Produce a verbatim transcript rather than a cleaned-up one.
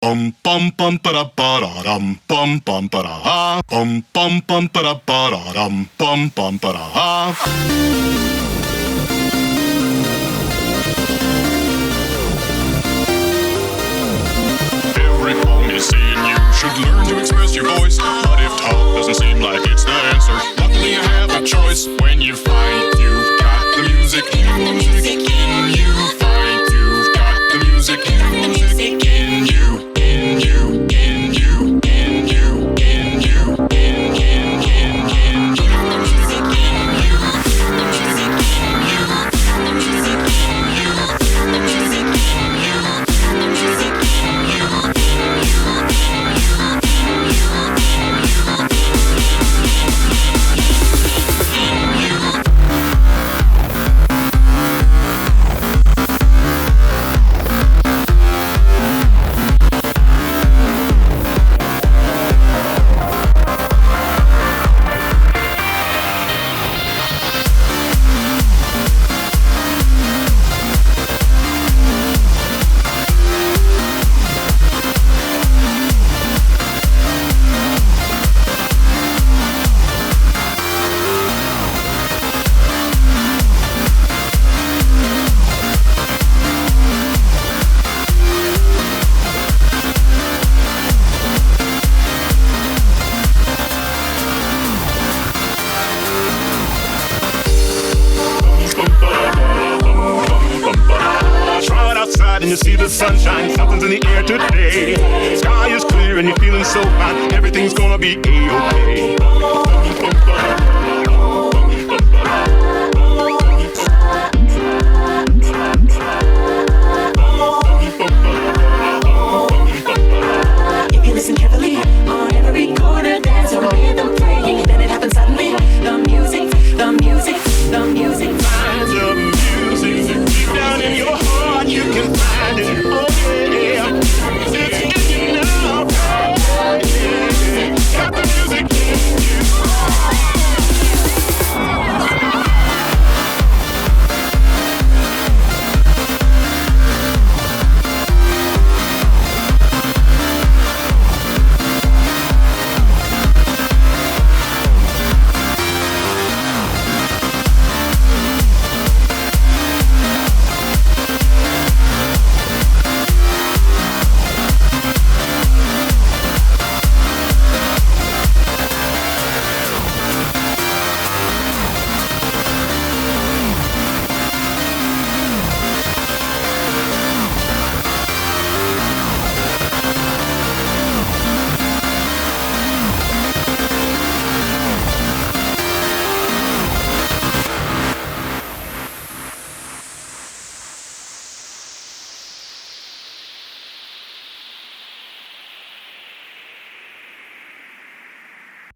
Bum bum bum ba da ba da dum bum bum ba da ha. Bum bum bum ba da ba da dum bum bum ba da ha. Every pony saying you should learn to express your voice. But if talk doesn't seem like it's the answer, luckily you have a choice. When you find you've got the music, the music in you. Find you've got the music, the music in you, in you, in you, in you, in you, in in in in you. The music in you, the music in you, the music in you, the music in you, the music in you. And you see the sunshine, something's in the air today. Sky is clear and you're feeling so fine. Everything's gonna be A-okay.